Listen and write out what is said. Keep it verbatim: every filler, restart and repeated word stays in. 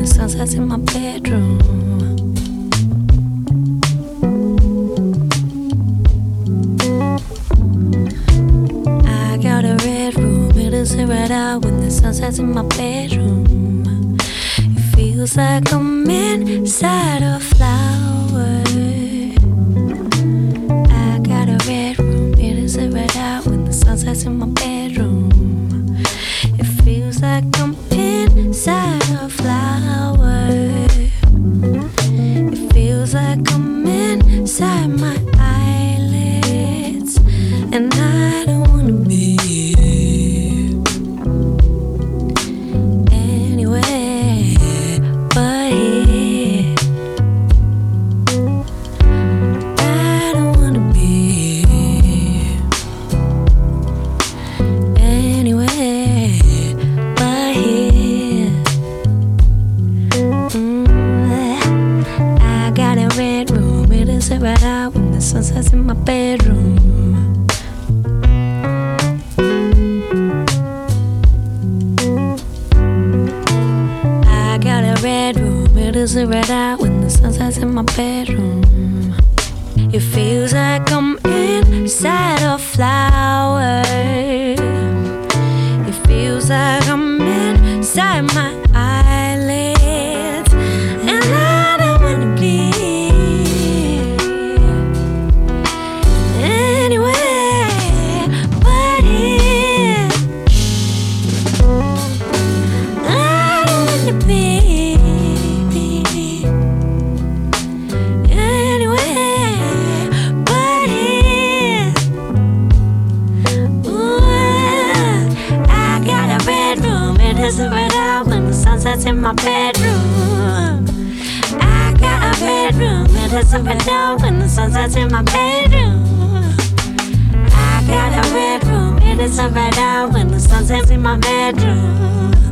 the sun sets in my bedroom. I got a red room, it'll sit right out when the sun sets in my bedroom. It feels like I'm inside a flower. I got a red room, it'll sit right out when the sun sets in my bedroom. It feels like I'm inside a flower. It feels like I'm inside my eyelids, and I don't wanna be anywhere but here. I don't wanna be anywhere but here. Mm, I got a red room, it'll sit right out when the sun sets in my bedroom. I got a red room, it'll sit right out when the sun sets in my bedroom. It feels like I'm inside a flower. It feels like I'm inside my eyelids, and I don't wanna be anywhere but here. I don't wanna be anywhere but here. Ooh, I got a bedroom, it is right out when the sun sets in my bedroom. I got a bedroom, it is right out when the sun sets in my bedroom. I got a bedroom, it is right out when the sun sets in my bedroom.